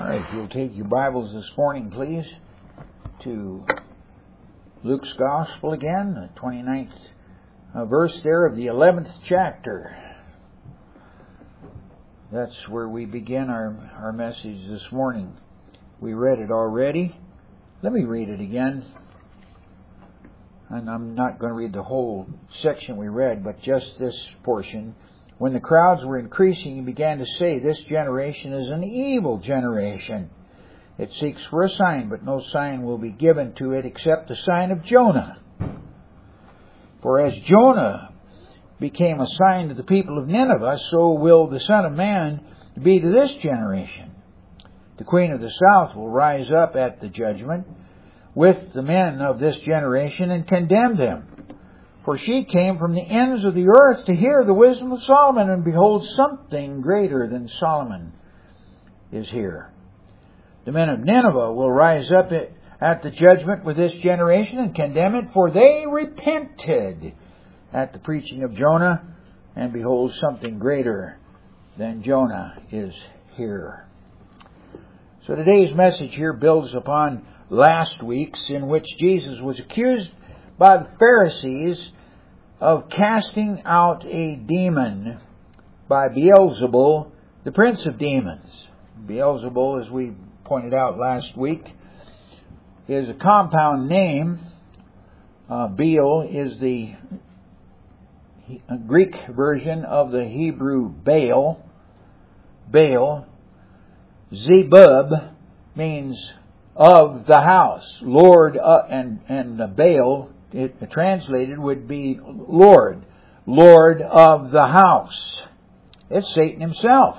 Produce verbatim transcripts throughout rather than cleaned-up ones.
All right, if you'll take your Bibles this morning, please, to Luke's Gospel again, the twenty-ninth uh, verse there of the eleventh chapter. That's where we begin our, our message this morning. We read it already. Let me read it again. And I'm not going to read the whole section we read, but just this portion. When the crowds were increasing, he began to say, "This generation is an evil generation. It seeks for a sign, but no sign will be given to it except the sign of Jonah. For as Jonah became a sign to the people of Nineveh, so will the Son of Man be to this generation. The Queen of the South will rise up at the judgment with the men of this generation and condemn them. For she came from the ends of the earth to hear the wisdom of Solomon, and behold, something greater than Solomon is here. The men of Nineveh will rise up at the judgment with this generation and condemn it, for they repented at the preaching of Jonah, and behold, something greater than Jonah is here." So today's message here builds upon last week's, in which Jesus was accused by the Pharisees of casting out a demon by Beelzebul, the prince of demons. Beelzebul, as we pointed out last week, is a compound name. Uh, Beel is the Greek version of the Hebrew Baal. Baal. Zebub means of the house. Lord, uh, and, and Baal, it translated, would be Lord. Lord of the house. It's Satan himself.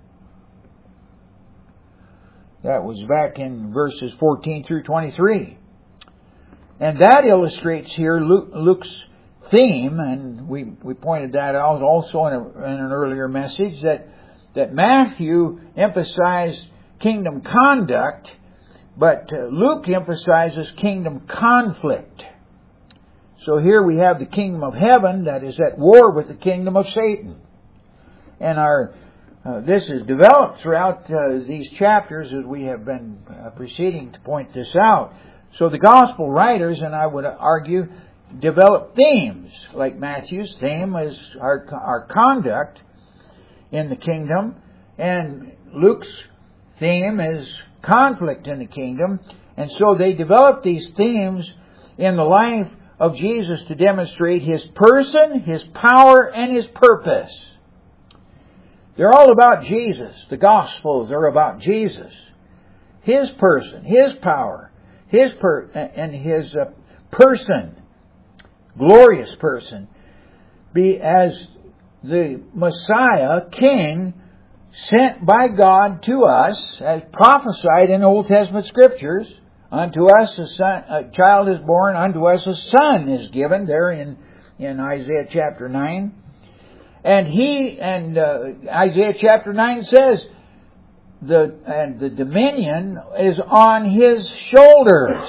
That was back in verses fourteen through twenty-three. And that illustrates here Luke, Luke's theme, and we, we pointed that out also in, a, in an earlier message, that, that Matthew emphasized kingdom conduct, but Luke emphasizes kingdom conflict. So here we have the kingdom of heaven that is at war with the kingdom of Satan. And our uh, this is developed throughout uh, these chapters as we have been uh, proceeding to point this out. So the gospel writers, and I would argue, develop themes, like Matthew's theme is our, our conduct in the kingdom, and Luke's theme is conflict in the kingdom. And so they develop these themes in the life of Jesus to demonstrate His person, His power, and His purpose. They're all about Jesus. The Gospels are about Jesus. His person, His power, His per- and His uh, person, glorious person, be as the Messiah, King, sent by God to us, as prophesied in Old Testament Scriptures. Unto us a, son, a child is born, unto us a son is given, there in, in Isaiah chapter nine. And he, and uh, Isaiah chapter nine says, the and the dominion is on His shoulders.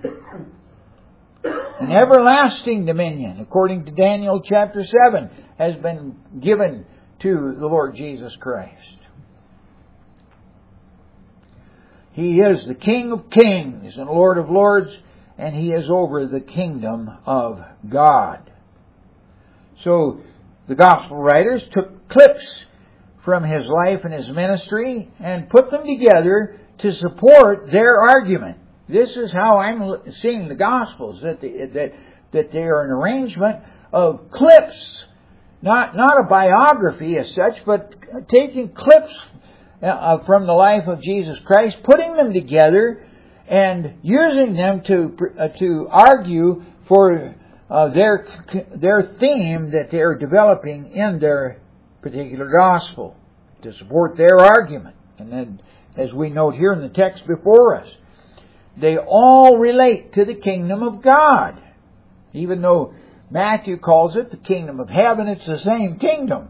An everlasting dominion, according to Daniel chapter seven, has been given to the Lord Jesus Christ. He is the King of kings and Lord of lords, and He is over the kingdom of God. So the gospel writers took clips from His life and His ministry and put them together to support their argument. This is how I'm seeing the Gospels, that they, that that they are an arrangement of clips, not not a biography as such, but taking clips Uh, from the life of Jesus Christ, putting them together and using them to uh, to argue for uh, their their theme that they are developing in their particular gospel, to support their argument. And then, as we note here in the text before us, they all relate to the kingdom of God. Even though Matthew calls it the kingdom of heaven, it's the same kingdom.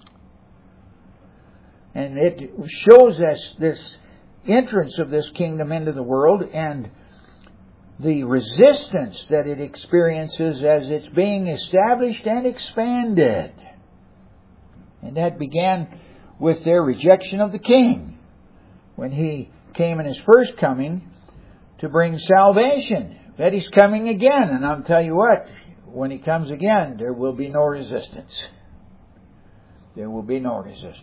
And it shows us this entrance of this kingdom into the world and the resistance that it experiences as it's being established and expanded. And that began with their rejection of the king, when he came in His first coming to bring salvation. But He's coming again, and I'll tell you what, when He comes again, there will be no resistance. There will be no resistance.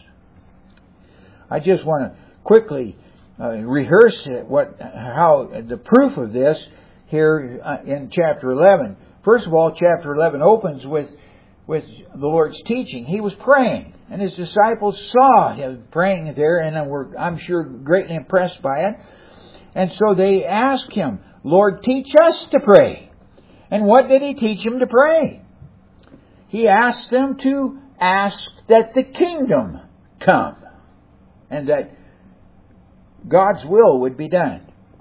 I just want to quickly uh, rehearse it, what, how the proof of this here uh, in chapter eleven. First of all, chapter eleven opens with with the Lord's teaching. He was praying, and His disciples saw Him praying there, and were, I'm sure, greatly impressed by it. And so they asked Him, Lord, teach us to pray. And what did He teach them to pray? He asked them to ask that the kingdom come, and that God's will would be done.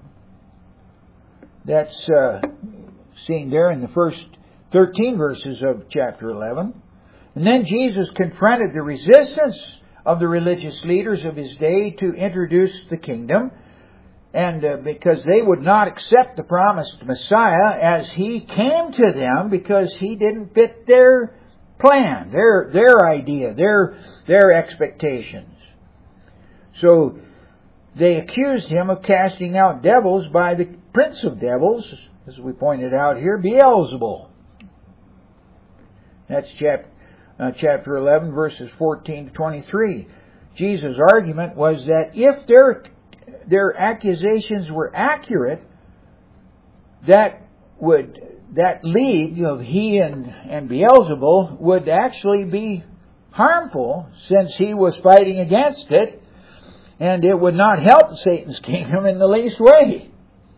That's uh, seen there in the first thirteen verses of chapter eleven. And then Jesus confronted the resistance of the religious leaders of His day to introduce the kingdom. And uh, because they would not accept the promised Messiah as He came to them, because He didn't fit their plan, their their idea, their their expectations. So they accused Him of casting out devils by the prince of devils, as we pointed out here, Beelzebul. That's chapter, uh, chapter eleven, verses fourteen to twenty-three. Jesus' argument was that if their their accusations were accurate, that would that league of he and, and Beelzebul would actually be harmful, since he was fighting against it, and it would not help Satan's kingdom in the least way.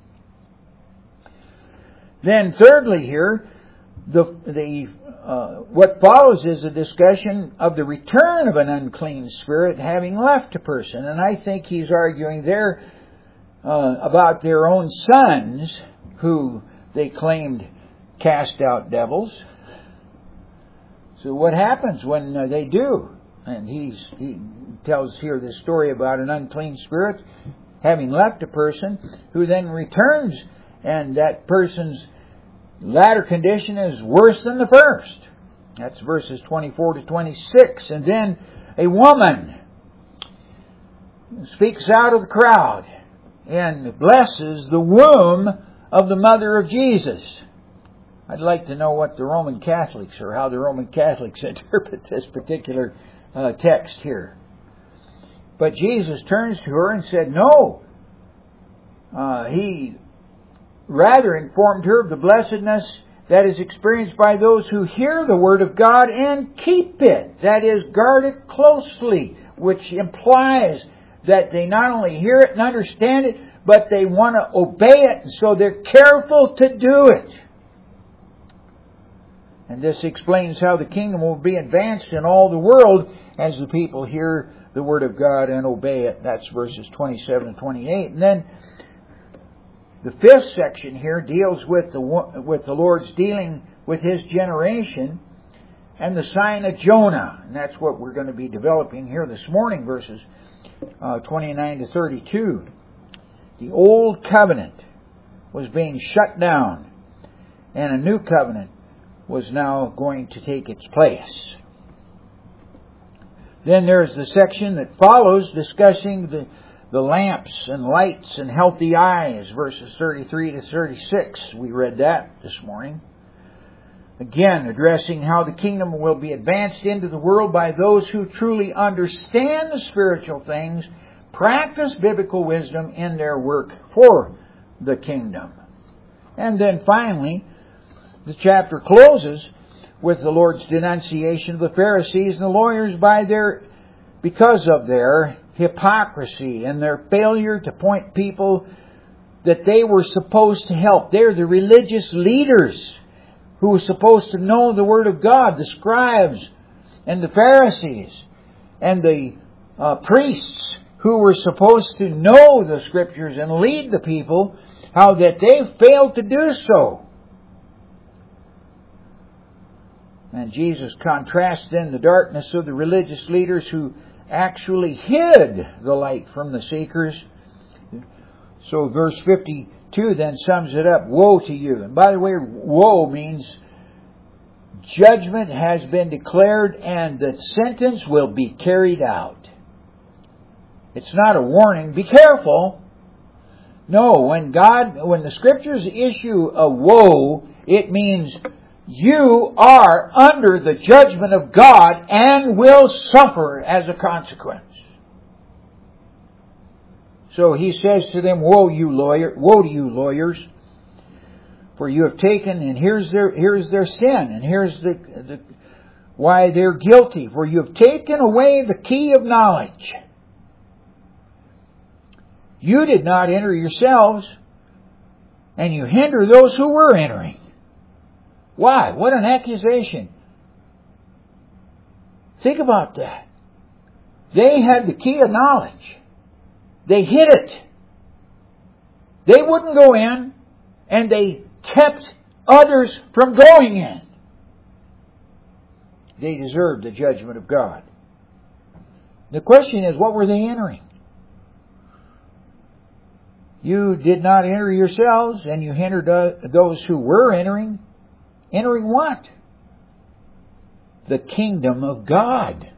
Then thirdly here, the the uh, what follows is a discussion of the return of an unclean spirit having left a person. And I think he's arguing there uh, about their own sons, who they claimed cast out devils. So what happens when uh, they do? And he's, he tells here this story about an unclean spirit having left a person, who then returns, and that person's latter condition is worse than the first. That's verses twenty-four to twenty-six. And then a woman speaks out of the crowd and blesses the womb of the mother of Jesus. I'd like to know what the Roman Catholics, or how the Roman Catholics interpret this particular uh, text here. But Jesus turns to her and said, no. Uh, he rather informed her of the blessedness that is experienced by those who hear the Word of God and keep it. That is, guard it closely, which implies that they not only hear it and understand it, but they want to obey it, and so they're careful to do it. And this explains how the kingdom will be advanced in all the world as the people hear the Word of God and obey it. That's verses twenty-seven and twenty-eight. And then the fifth section here deals with the with the Lord's dealing with His generation and the sign of Jonah. And that's what we're going to be developing here this morning, verses uh, twenty-nine to thirty-two. The old covenant was being shut down, and a new covenant was now going to take its place. Then there's the section that follows, discussing the, the lamps and lights and healthy eyes, verses thirty-three to thirty-six. We read that this morning. Again, addressing how the kingdom will be advanced into the world by those who truly understand the spiritual things, practice biblical wisdom in their work for the kingdom. And then finally, the chapter closes with the Lord's denunciation of the Pharisees and the lawyers by their, because of their hypocrisy and their failure to point people that they were supposed to help. They're the religious leaders who were supposed to know the Word of God, the scribes and the Pharisees and the uh, priests who were supposed to know the Scriptures and lead the people, how that they failed to do so. And Jesus contrasts then the darkness of the religious leaders who actually hid the light from the seekers. So verse fifty-two then sums it up. Woe to you. And by the way, woe means judgment has been declared and the sentence will be carried out. It's not a warning. Be careful. No, when God, when the Scriptures issue a woe, it means you are under the judgment of God and will suffer as a consequence. So He says to them, "Woe, you lawyer! Woe to you, lawyers! For you have taken," and here's their here's their sin, and here's the, the why they're guilty. "For you have taken away the key of knowledge. You did not enter yourselves, and you hinder those who were entering." Why? What an accusation. Think about that. They had the key of knowledge. They hid it. They wouldn't go in, and they kept others from going in. They deserved the judgment of God. The question is, what were they entering? You did not enter yourselves, and you hindered those who were entering. Entering what? The kingdom of God.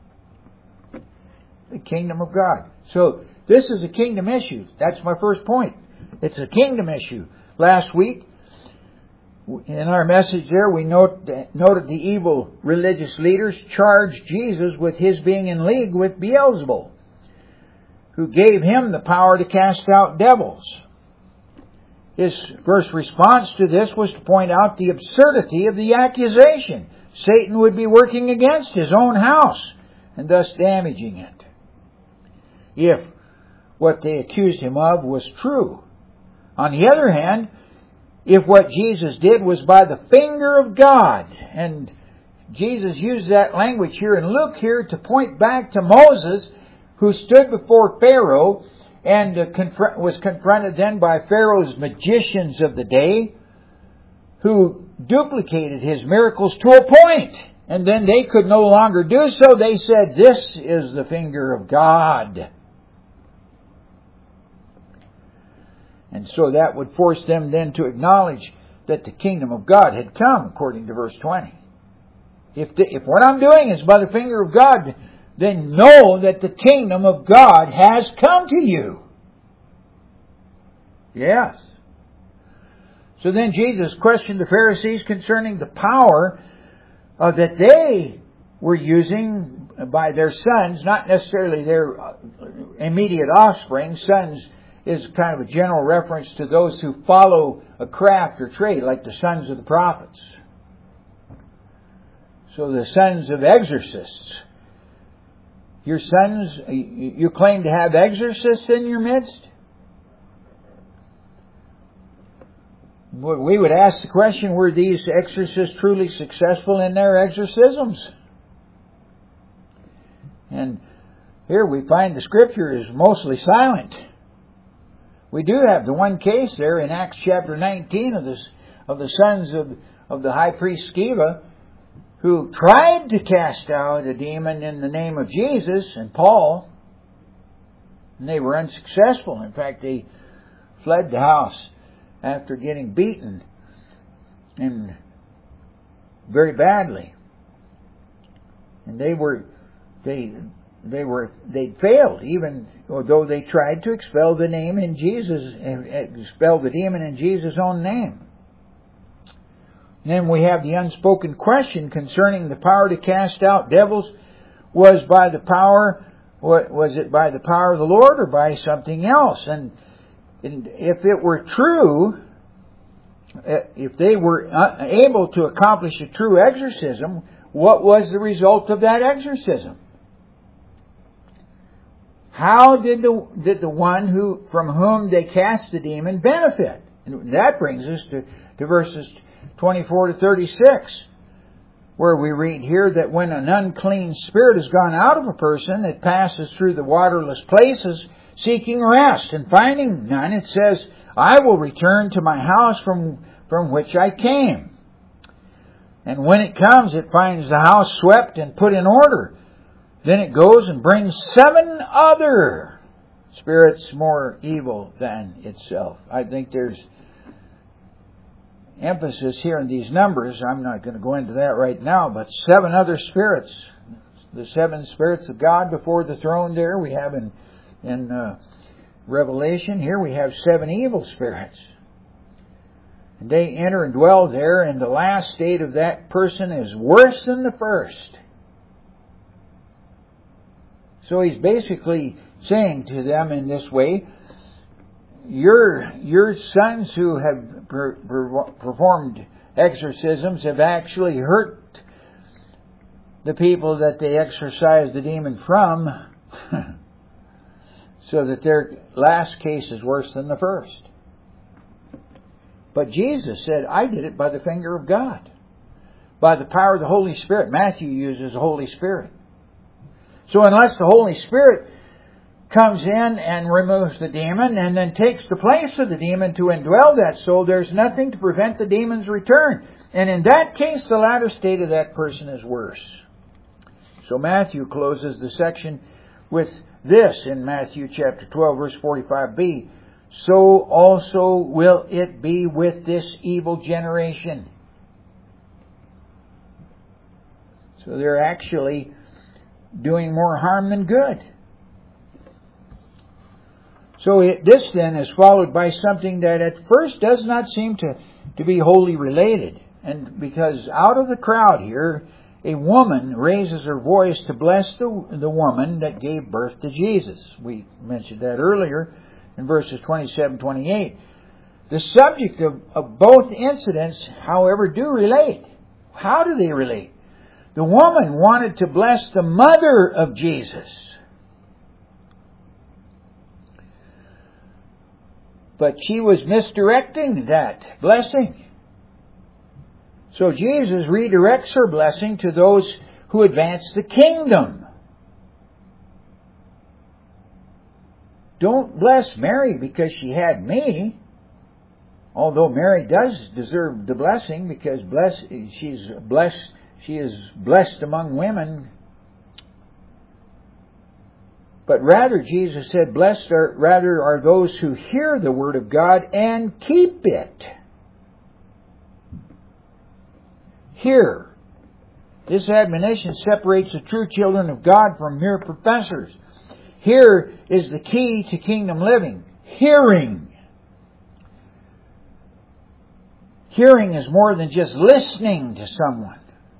The kingdom of God. So, this is a kingdom issue. That's my first point. It's a kingdom issue. Last week, in our message there, we note, noted the evil religious leaders charged Jesus with His being in league with Beelzebul, who gave Him the power to cast out devils. His first response to this was to point out the absurdity of the accusation. Satan would be working against His own house and thus damaging it, if what they accused Him of was true. On the other hand, if what Jesus did was by the finger of God, and Jesus used that language here in Luke here to point back to Moses, who stood before Pharaoh and uh, confr- was confronted then by Pharaoh's magicians of the day, who duplicated his miracles to a point. And then they could no longer do so. They said, "This is the finger of God." And so that would force them then to acknowledge that the kingdom of God had come, according to verse twenty. If, the, if what I'm doing is by the finger of God, then know that the kingdom of God has come to you. Yes. So then Jesus questioned the Pharisees concerning the power uh, that they were using by their sons, not necessarily their immediate offspring. Sons is kind of a general reference to those who follow a craft or trade, like the sons of the prophets. So the sons of exorcists. Your sons, you claim to have exorcists in your midst? We would ask the question, were these exorcists truly successful in their exorcisms? And here we find the Scripture is mostly silent. We do have the one case there in Acts chapter nineteen of the, of the sons of, of the high priest Sceva, who tried to cast out a demon in the name of Jesus and Paul, and they were unsuccessful. In fact, they fled the house after getting beaten, and very badly. And they were, they, they were, they failed, even though they tried to expel the name in Jesus, expel the demon in Jesus' own name. Then we have the unspoken question concerning the power to cast out devils. Was by the power, was it by the power of the Lord or by something else? And if it were true, if they were able to accomplish a true exorcism, what was the result of that exorcism? How did the did the one who from whom they cast the demon benefit? And that brings us to, to verses twenty-four to thirty-six, where we read here that when an unclean spirit has gone out of a person, it passes through the waterless places seeking rest, and finding none, it says, "I will return to my house from, from which I came." And when it comes, it finds the house swept and put in order. Then it goes and brings seven other spirits more evil than itself. I think there's emphasis here in these numbers. I'm not going to go into that right now, but seven other spirits. The seven spirits of God before the throne there we have in in uh, Revelation. Here we have seven evil spirits. And they enter and dwell there, and the last state of that person is worse than the first. So he's basically saying to them in this way, your, your sons who have per, per, performed exorcisms have actually hurt the people that they exorcised the demon from, so that their last case is worse than the first. But Jesus said, I did it by the finger of God, by the power of the Holy Spirit. Matthew uses the Holy Spirit. So unless the Holy Spirit comes in and removes the demon and then takes the place of the demon to indwell that soul, there's nothing to prevent the demon's return. And in that case, the latter state of that person is worse. So Matthew closes the section with this in Matthew chapter twelve, verse forty-five b. So also will it be with this evil generation. So they're actually doing more harm than good. So it, this then is followed by something that at first does not seem to, to be wholly related. And because out of the crowd here, a woman raises her voice to bless the, the woman that gave birth to Jesus. We mentioned that earlier in verses twenty-seven, twenty-eight. The subject of, of both incidents, however, do relate. How do they relate? The woman wanted to bless the mother of Jesus. But she was misdirecting that blessing. So Jesus redirects her blessing to those who advance the kingdom. Don't bless Mary because she had me. Although Mary does deserve the blessing because bless, she's blessed, she is blessed among women. But rather, Jesus said, blessed are, rather are those who hear the word of God and keep it. Here, this admonition separates the true children of God from mere professors. Here is the key to kingdom living. Hearing. Hearing is more than just listening to someone.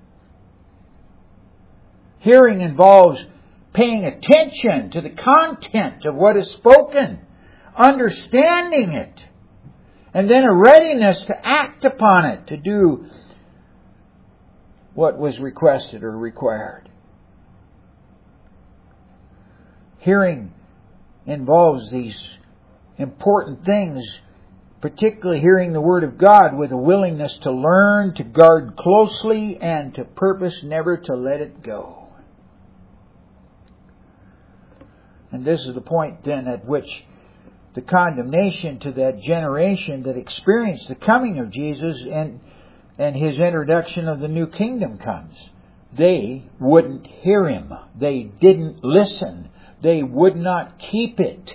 Hearing involves paying attention to the content of what is spoken, understanding it, and then a readiness to act upon it, to do what was requested or required. Hearing involves these important things, particularly hearing the Word of God with a willingness to learn, to guard closely, and to purpose never to let it go. And this is the point then at which the condemnation to that generation that experienced the coming of Jesus and, and His introduction of the new kingdom comes. They wouldn't hear Him. They didn't listen. They would not keep it.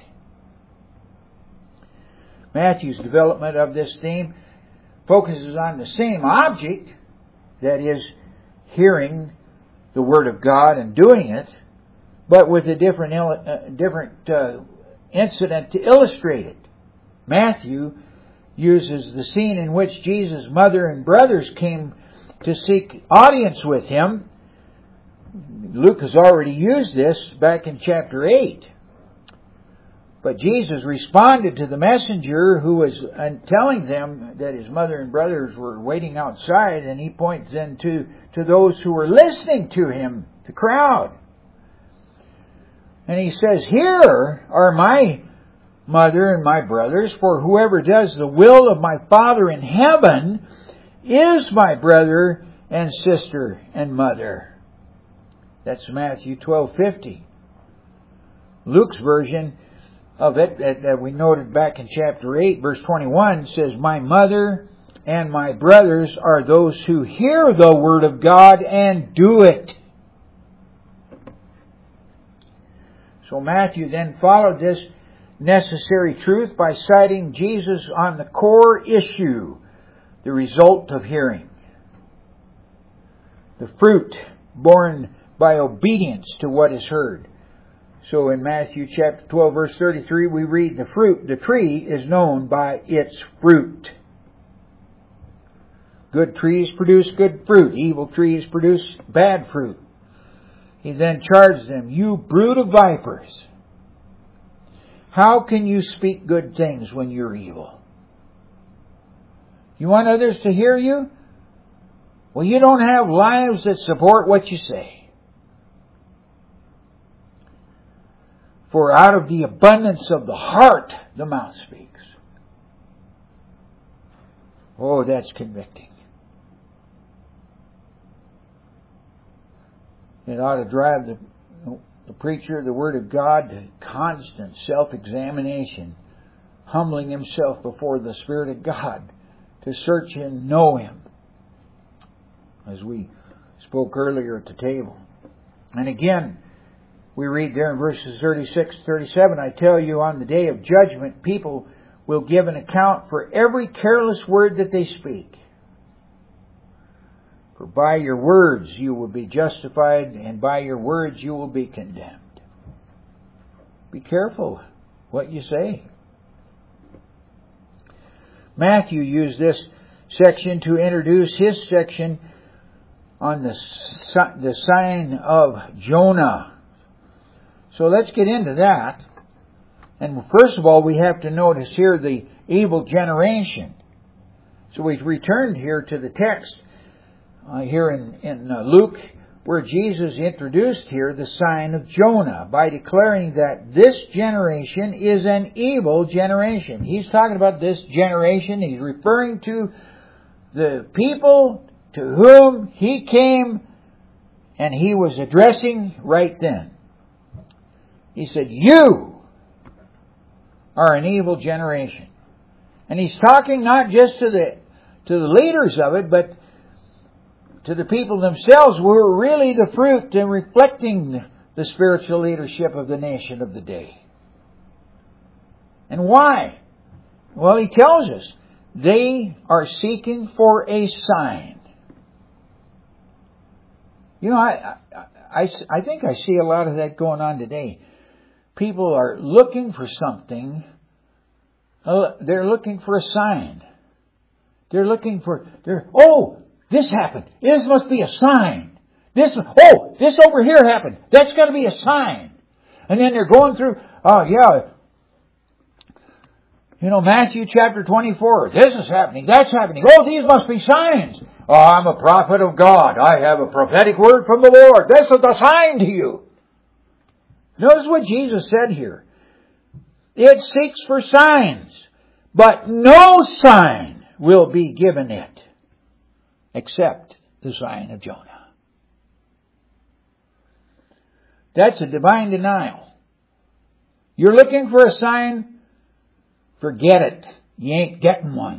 Matthew's development of this theme focuses on the same object, that is, hearing the Word of God and doing it, but with a different uh, different uh, incident to illustrate it. Matthew uses the scene in which Jesus' mother and brothers came to seek audience with Him. Luke has already used this back in chapter eight. But Jesus responded to the messenger who was telling them that his mother and brothers were waiting outside, and He points then to, to those who were listening to Him, the crowd. And He says, "Here are my mother and my brothers, for whoever does the will of my Father in heaven is my brother and sister and mother." That's Matthew twelve fifty. Luke's version of it, that we noted back in chapter eight, verse twenty-one, says, "My mother and my brothers are those who hear the word of God and do it." So Matthew then followed this necessary truth by citing Jesus on the core issue, the result of hearing. The fruit borne by obedience to what is heard. So in Matthew chapter twelve verse thirty-three we read, the fruit, the tree is known by its fruit. Good trees produce good fruit. Evil trees produce bad fruit. He then charged them, you brood of vipers. How can you speak good things when you're evil? You want others to hear you? Well, you don't have lives that support what you say. For out of the abundance of the heart, the mouth speaks. Oh, that's convicting. It ought to drive the, the preacher, the Word of God, to constant self-examination, humbling himself before the Spirit of God, to search and know Him, as we spoke earlier at the table. And again, we read there in verses thirty-six to thirty-seven, I tell you, on the day of judgment, people will give an account for every careless word that they speak. For by your words you will be justified, and by your words you will be condemned. Be careful what you say. Matthew used this section to introduce his section on the, the sign of Jonah. So let's get into that. And first of all, we have to notice here the evil generation. So we've returned here to the text uh, here in, in uh, Luke, where Jesus introduced here the sign of Jonah by declaring that this generation is an evil generation. He's talking about this generation. He's referring to the people to whom He came and He was addressing right then. He said, you are an evil generation. And He's talking not just to the to the leaders of it, but to the people themselves, who were really the fruit and reflecting the spiritual leadership of the nation of the day. And why? Well, He tells us they are seeking for a sign. You know, I, I, I, I think I see a lot of that going on today. People are looking for something. They're looking for a sign. They're looking for, they're, oh, this happened. This must be a sign. This, oh, this over here happened. That's got to be a sign. And then they're going through, oh yeah, you know, Matthew chapter twenty-four. This is happening. That's happening. Oh, these must be signs. Oh, I'm a prophet of God. I have a prophetic word from the Lord. This is a sign to you. Notice what Jesus said here. It seeks for signs, but no sign will be given it except the sign of Jonah. That's a divine denial. You're looking for a sign? Forget it. You ain't getting one.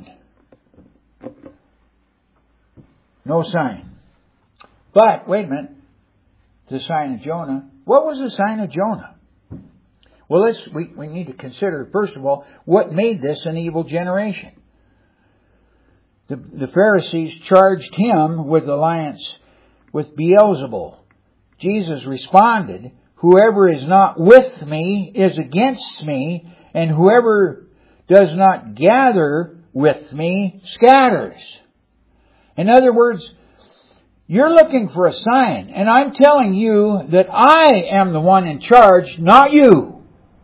No sign. But, wait a minute. The sign of Jonah. What was the sign of Jonah? Well, let's, we, we need to consider, first of all, what made this an evil generation. The, the Pharisees charged him with alliance with Beelzebul. Jesus responded, whoever is not with me is against me, and whoever does not gather with me scatters. In other words, you're looking for a sign, and I'm telling you that I am the one in charge, not you.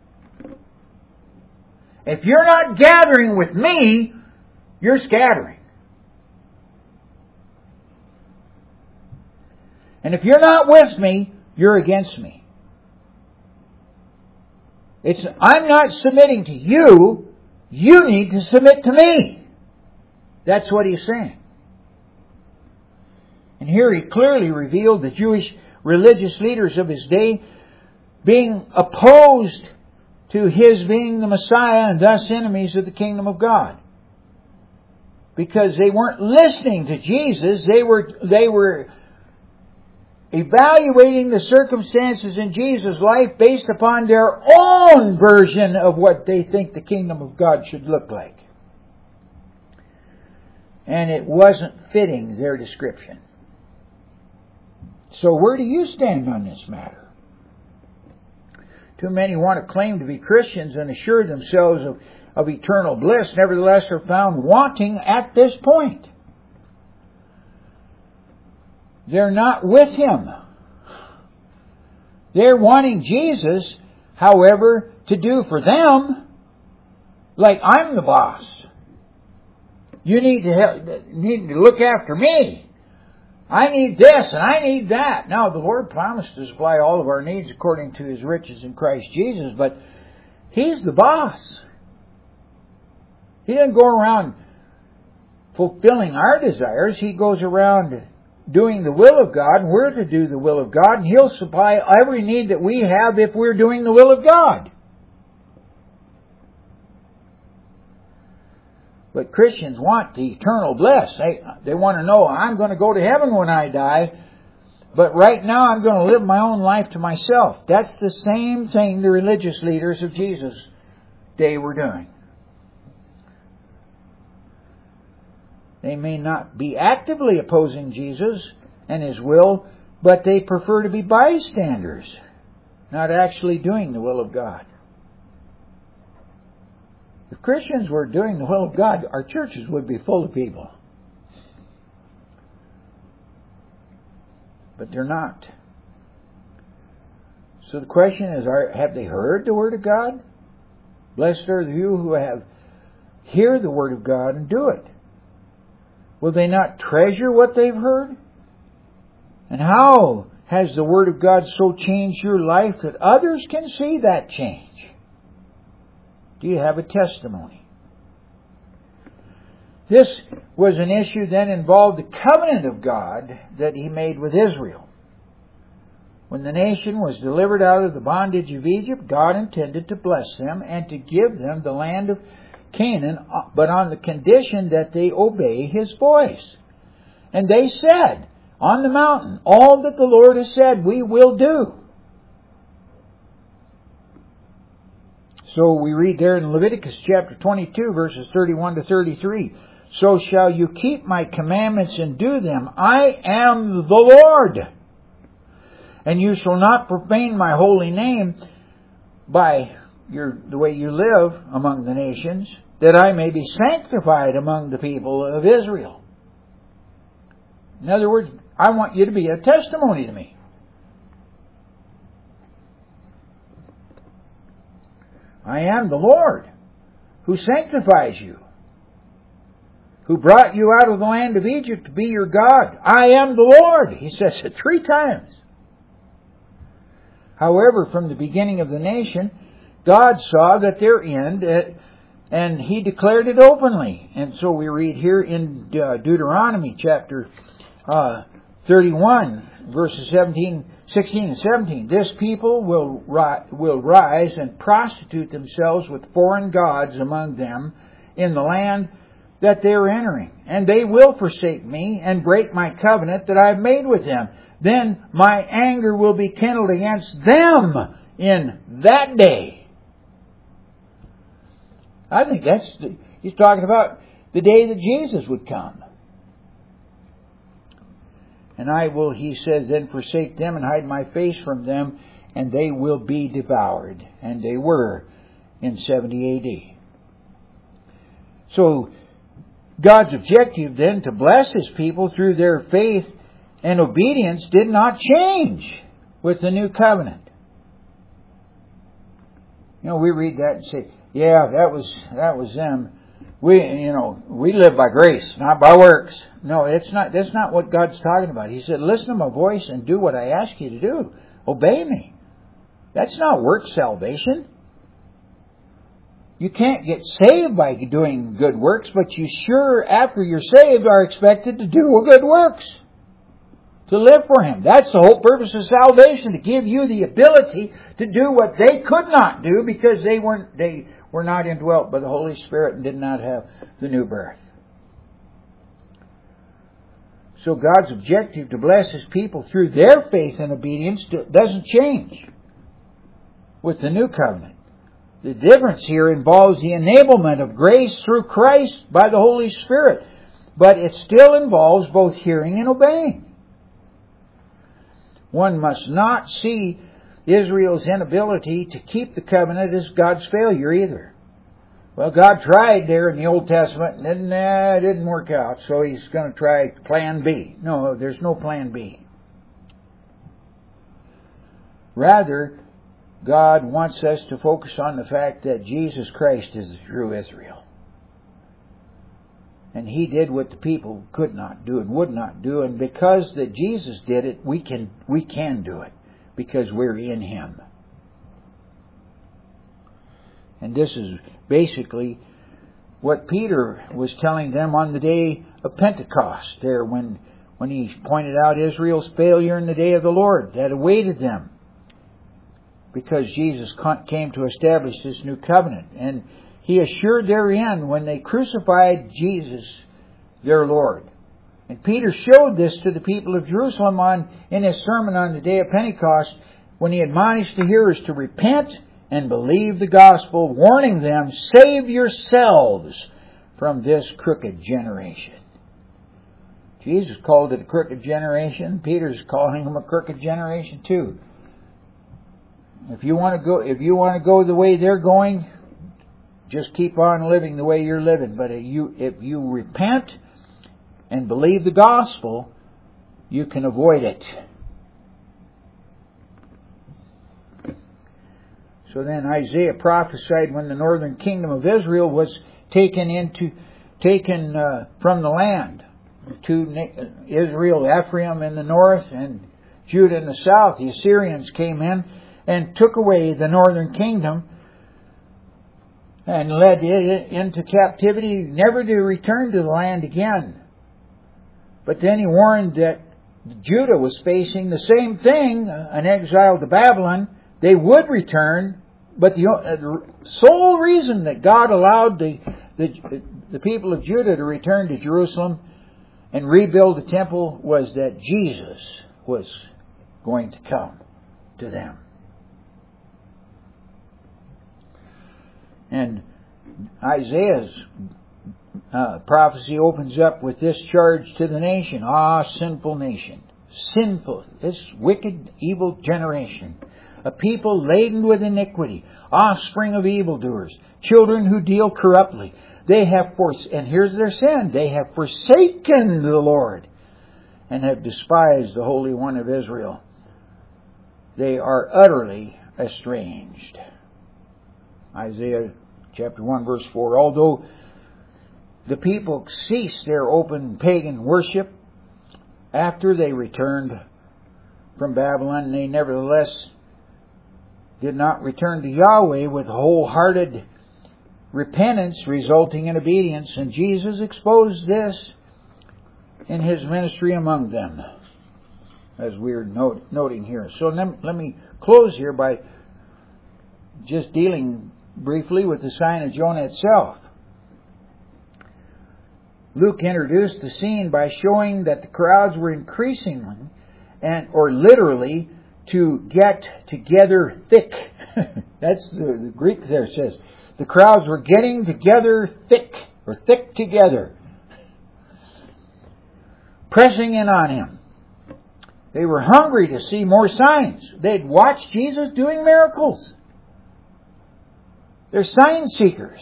If you're not gathering with me, you're scattering. And if you're not with me, you're against me. It's, I'm not submitting to you. You need to submit to me. That's what He's saying. And here He clearly revealed the Jewish religious leaders of His day being opposed to His being the Messiah and thus enemies of the kingdom of God. Because they weren't listening to Jesus. They were, they were evaluating the circumstances in Jesus' life based upon their own version of what they think the kingdom of God should look like. And it wasn't fitting their description. So where do you stand on this matter? too many want to claim to be Christians and assure themselves of, of eternal bliss, nevertheless are found wanting at this point. They're not with Him. They're wanting Jesus, however, to do for them like I'm the boss. You need to help, need to look after me. I need this and I need that. Now, the Lord promised to supply all of our needs according to His riches in Christ Jesus, but He's the boss. He doesn't go around fulfilling our desires. He goes around doing the will of God, and we're to do the will of God, and He'll supply every need that we have if we're doing the will of God. But Christians want the eternal bliss. They, they want to know, I'm going to go to heaven when I die, but right now I'm going to live my own life to myself. That's the same thing the religious leaders of Jesus' day were doing. They may not be actively opposing Jesus and His will, but they prefer to be bystanders, not actually doing the will of God. If Christians were doing the will of God, our churches would be full of people. But they're not. So the question is, are, have they heard the Word of God? Blessed are you who have hear the Word of God and do it. Will they not treasure what they've heard? And how has the Word of God so changed your life that others can see that change? Do you have a testimony? This was an issue that involved the covenant of God that He made with Israel. When the nation was delivered out of the bondage of Egypt, God intended to bless them and to give them the land of Canaan, but on the condition that they obey His voice. And they said on the mountain, all that the Lord has said we will do. So we read there in Leviticus chapter twenty-two, verses thirty-one to thirty-three. So shall you keep my commandments and do them. I am the Lord. And you shall not profane my holy name by your, the way you live among the nations, that I may be sanctified among the people of Israel. In other words, I want you to be a testimony to me. I am the Lord who sanctifies you, who brought you out of the land of Egypt to be your God. I am the Lord. He says it three times. However, from the beginning of the nation, God saw that their end, uh, and He declared it openly. And so we read here in uh, Deuteronomy chapter uh, thirty-one, verses seventeen, sixteen and seventeen. This people will, ri- will rise and prostitute themselves with foreign gods among them in the land that they are entering. And they will forsake me and break my covenant that I have made with them. Then my anger will be kindled against them in that day. I think that's, the, he's talking about the day that Jesus would come. And I will, he says, then forsake them and hide my face from them, and they will be devoured. And they were in seventy A D. So, God's objective then to bless His people through their faith and obedience did not change with the new covenant. You know, we read that and say, yeah, that was, that was them. We, you know, we live by grace, not by works. No, it's not, that's not what God's talking about. He said, listen to my voice and do what I ask you to do. Obey me. That's not work salvation. You can't get saved by doing good works, but you sure, after you're saved, are expected to do good works. To live for Him. That's the whole purpose of salvation, to give you the ability to do what they could not do because they weren't, they were not indwelt by the Holy Spirit and did not have the new birth. So God's objective to bless His people through their faith and obedience doesn't change with the new covenant. The difference here involves the enablement of grace through Christ by the Holy Spirit, but it still involves both hearing and obeying. One must not see Israel's inability to keep the covenant is God's failure either. Well, God tried there in the Old Testament and then, uh, it didn't work out, so He's going to try plan B. No, there's no plan B. Rather, God wants us to focus on the fact that Jesus Christ is the true Israel. And He did what the people could not do and would not do. And because that Jesus did it, we can we can do it. Because we're in Him. And this is basically what Peter was telling them on the day of Pentecost. There when, when he pointed out Israel's failure in the day of the Lord that awaited them. Because Jesus came to establish this new covenant. And He assured therein when they crucified Jesus, their Lord. And Peter showed this to the people of Jerusalem on in his sermon on the day of Pentecost when he admonished the hearers to repent and believe the gospel, warning them, save yourselves from this crooked generation. Jesus called it a crooked generation. Peter's calling them a crooked generation too. If you want to go, if you want to go the way they're going, just keep on living the way you're living. But if you, if you repent and believe the gospel, you can avoid it. So then Isaiah prophesied when the northern kingdom of Israel was taken into, taken uh, from the land to Israel, Ephraim in the north and Judah in the south. The Assyrians came in and took away the northern kingdom and led it into captivity, never to return to the land again. But then He warned that Judah was facing the same thing, an exile to Babylon. They would return, but the sole reason that God allowed the, the, the people of Judah to return to Jerusalem and rebuild the temple was that Jesus was going to come to them. And Isaiah's uh, prophecy opens up with this charge to the nation. Ah, sinful nation. Sinful. This wicked, evil generation. A people laden with iniquity. Offspring of evildoers. Children who deal corruptly. They have fors- and here's their sin. They have forsaken the Lord and have despised the Holy One of Israel. They are utterly estranged. Isaiah chapter one verse four. Although the people ceased their open pagan worship after they returned from Babylon, they nevertheless did not return to Yahweh with wholehearted repentance resulting in obedience. And Jesus exposed this in His ministry among them, as we're note, noting here. So let, let me close here by just dealing briefly with the sign of Jonah itself. Luke introduced the scene by showing that the crowds were increasing, and or literally to get together thick. That's the, the Greek there says. The crowds were getting together thick, or thick together, pressing in on Him. They were hungry to see more signs. They'd watched Jesus doing miracles. They're sign seekers.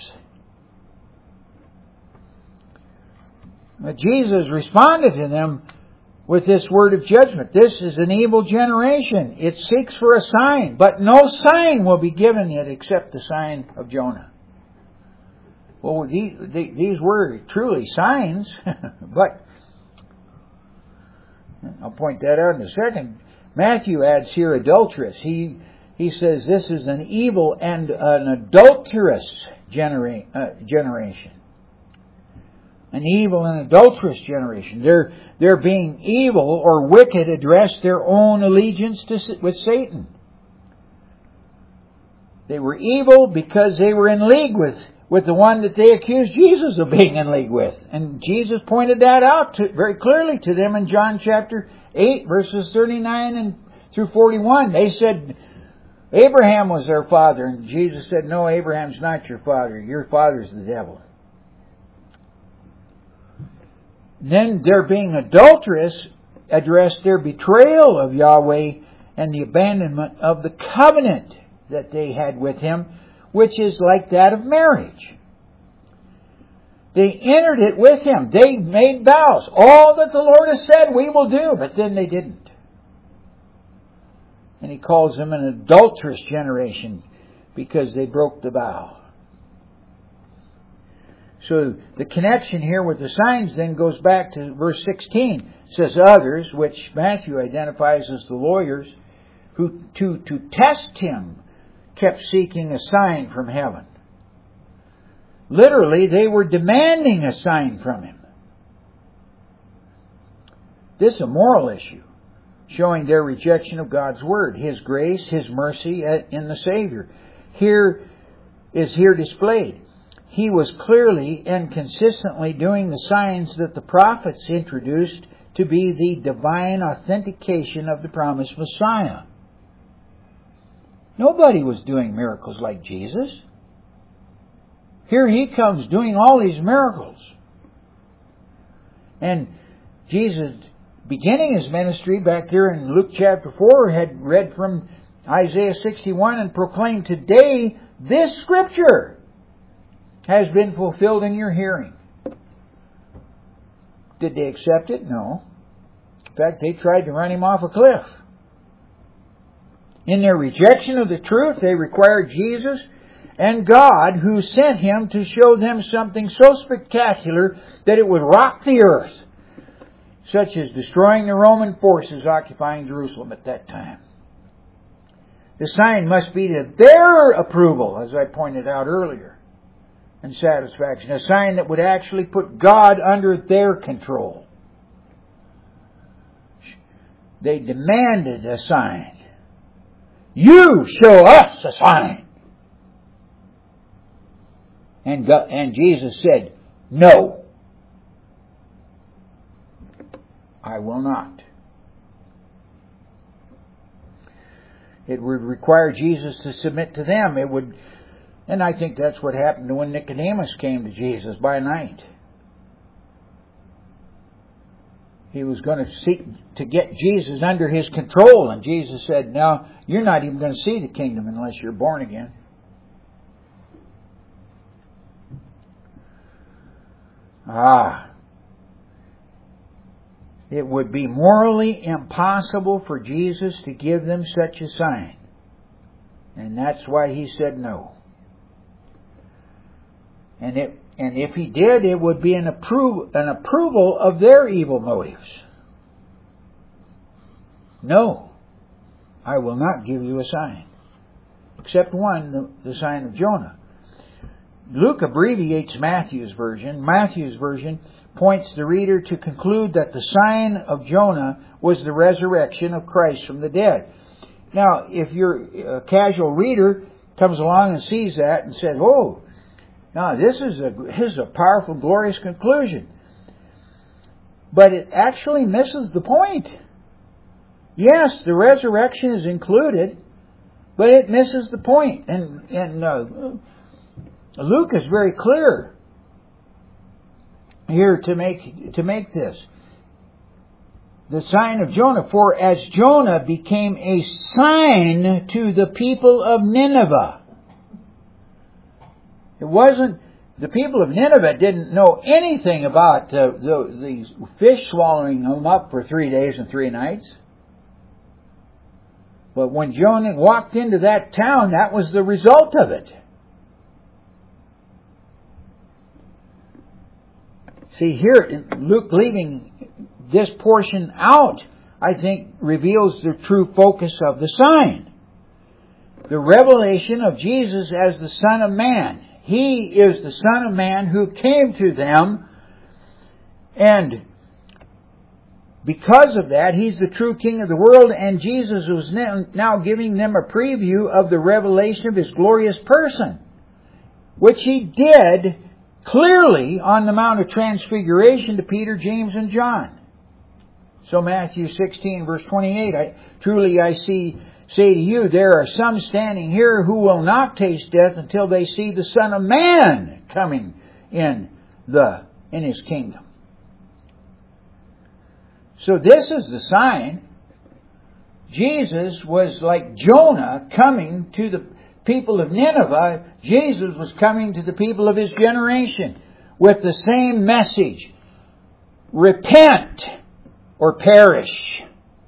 But Jesus responded to them with this word of judgment. This is an evil generation. It seeks for a sign, but no sign will be given it except the sign of Jonah. Well, these, these were truly signs, but I'll point that out in a second. Matthew adds here adulteress. He he says this is an evil and an adulterous genera- uh, generation. An evil and adulterous generation. They're, they're being evil or wicked address their own allegiance to, with Satan. They were evil because they were in league with, with the one that they accused Jesus of being in league with. And Jesus pointed that out to, very clearly to them in John chapter eight, verses thirty-nine and through forty-one. They said, Abraham was their father. And Jesus said, no, Abraham's not your father. Your father's the devil. Then their being adulterous addressed their betrayal of Yahweh and the abandonment of the covenant that they had with Him, which is like that of marriage. They entered it with Him. They made vows. All that the Lord has said we will do, but then they didn't. And He calls them an adulterous generation because they broke the vow. So the connection here with the signs then goes back to verse sixteen. It says others, which Matthew identifies as the lawyers, who to, to test Him kept seeking a sign from heaven. Literally, they were demanding a sign from Him. This is a moral issue, showing their rejection of God's Word, His grace, His mercy in the Savior. Here is here displayed. He was clearly and consistently doing the signs that the prophets introduced to be the divine authentication of the promised Messiah. Nobody was doing miracles like Jesus. Here He comes doing all these miracles. And Jesus, beginning His ministry back there in Luke chapter four, had read from Isaiah sixty-one and proclaimed, "Today this scripture has been fulfilled in your hearing." Did they accept it? No. In fact, they tried to run Him off a cliff. In their rejection of the truth, they required Jesus and God, who sent Him to show them something so spectacular that it would rock the earth, such as destroying the Roman forces occupying Jerusalem at that time. The sign must be to their approval, as I pointed out earlier, and satisfaction. A sign that would actually put God under their control. They demanded a sign. You show us a sign. And God, and Jesus said, "No, I will not." It would require Jesus to submit to them. It would, and I think that's what happened when Nicodemus came to Jesus by night. He was going to seek to get Jesus under His control, and Jesus said, "No, you're not even going to see the kingdom unless you're born again." Ah, it would be morally impossible for Jesus to give them such a sign. And that's why He said no. And it, and if He did, it would be an, approve, an approval of their evil motives. No, I will not give you a sign. Except one, the, the sign of Jonah. Luke abbreviates Matthew's version. Matthew's version points the reader to conclude that the sign of Jonah was the resurrection of Christ from the dead. Now, if you're a casual reader, comes along and sees that and says, "Oh, now this is a this is a powerful, glorious conclusion," but it actually misses the point. Yes, the resurrection is included, but it misses the point. And and uh, Luke is very clear here to make to make this. The sign of Jonah, for as Jonah became a sign to the people of Nineveh. It wasn't, the people of Nineveh didn't know anything about uh, the, these fish swallowing them up for three days and three nights. But when Jonah walked into that town, that was the result of it. See, here, Luke leaving this portion out, I think, reveals the true focus of the sign. The revelation of Jesus as the Son of Man. He is the Son of Man who came to them, and because of that, He's the true King of the world, and Jesus was now giving them a preview of the revelation of His glorious person, which He did clearly on the Mount of Transfiguration to Peter, James, and John. So Matthew sixteen, verse twenty-eight, I, truly I see, say to you, there are some standing here who will not taste death until they see the Son of Man coming in the in His kingdom. So this is the sign. Jesus was like Jonah coming to the people of Nineveh. Jesus was coming to the people of his generation with the same message. Repent or perish.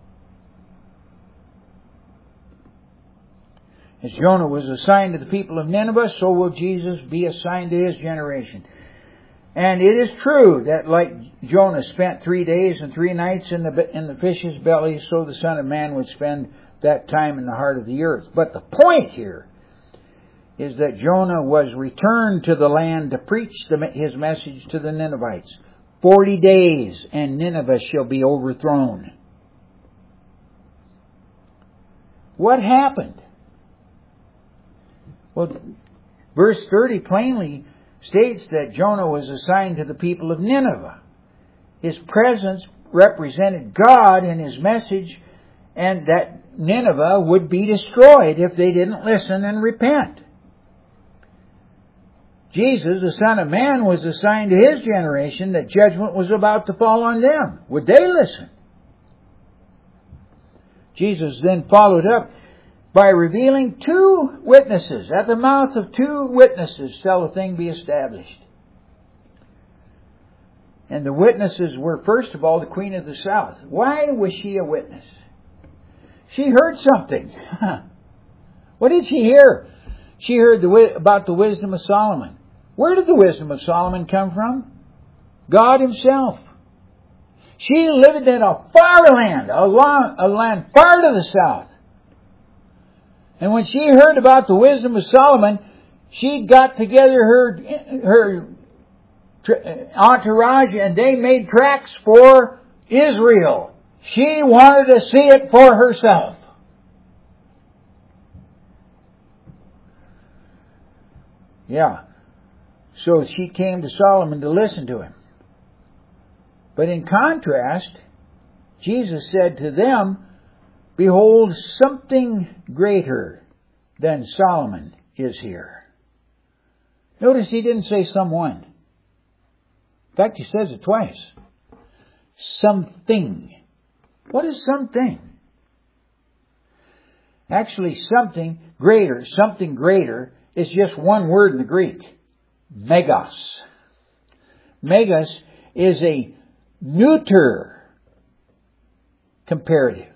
As Jonah was assigned to the people of Nineveh, so will Jesus be assigned to his generation. And it is true that like Jonah spent three days and three nights in the in the fish's belly, so the Son of Man would spend that time in the heart of the earth. But the point here is that Jonah was returned to the land to preach the, his message to the Ninevites. Forty days and Nineveh shall be overthrown. What happened? Well, verse thirty plainly states that Jonah was assigned to the people of Nineveh. His presence represented God in his message, and that Nineveh would be destroyed if they didn't listen and repent. Jesus, the Son of Man, was assigned to his generation that judgment was about to fall on them. Would they listen? Jesus then followed up by revealing two witnesses. At the mouth of two witnesses shall a thing be established. And the witnesses were, first of all, the Queen of the South. Why was she a witness? She heard something. What did she hear? She heard the, about the wisdom of Solomon. Where did the wisdom of Solomon come from? God himself. She lived in a far land, a, long, a land far to the south. And when she heard about the wisdom of Solomon, she got together her her entourage and they made tracks for Israel. She wanted to see it for herself. Yeah. So she came to Solomon to listen to him. But in contrast, Jesus said to them, behold, something greater than Solomon is here. Notice he didn't say someone. In fact, he says it twice. Something. What is something? Actually, something greater, something greater is just one word in the Greek. Megas. Megas is a neuter comparative.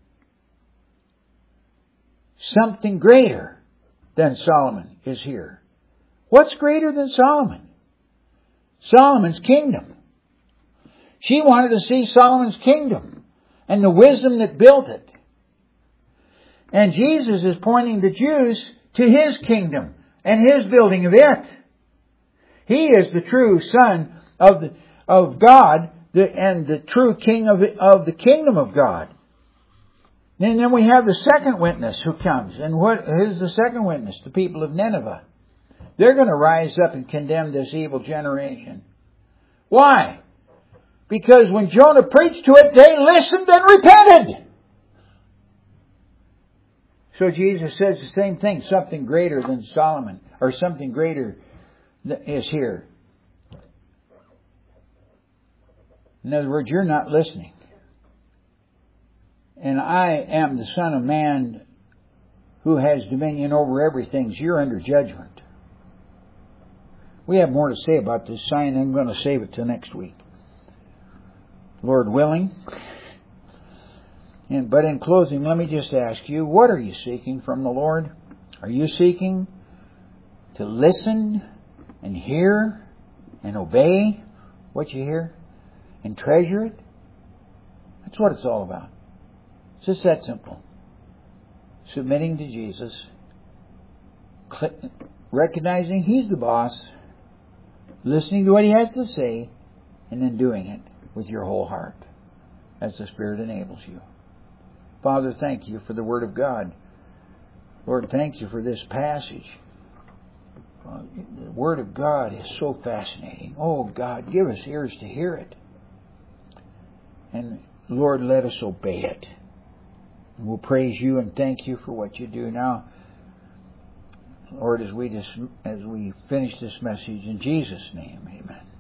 Something greater than Solomon is here. What's greater than Solomon? Solomon's kingdom. She wanted to see Solomon's kingdom and the wisdom that built it. And Jesus is pointing the Jews to his kingdom and his building of it. He is the true Son of the, of God the, and the true King of, of the kingdom of God. And then we have the second witness who comes. And what is the second witness? The people of Nineveh. They're going to rise up and condemn this evil generation. Why? Because when Jonah preached to it, they listened and repented. So Jesus says the same thing. Something greater than Solomon, or something greater is here. In other words, you're not listening. And I am the Son of Man who has dominion over everything. So you're under judgment. We have more to say about this sign. I'm going to save it till next week, Lord willing. And but in closing, let me just ask you, what are you seeking from the Lord? Are you seeking to listen and hear and obey what you hear and treasure it? That's what it's all about. It's just that simple. Submitting to Jesus, recognizing He's the boss, listening to what He has to say, and then doing it with your whole heart as the Spirit enables you. Father, thank you for the Word of God. Lord, thank you for this passage. The Word of God is so fascinating. Oh, God, give us ears to hear it. And, Lord, let us obey it. And we'll praise you and thank you for what you do now. Lord, as we just, as we finish this message, in Jesus' name, amen.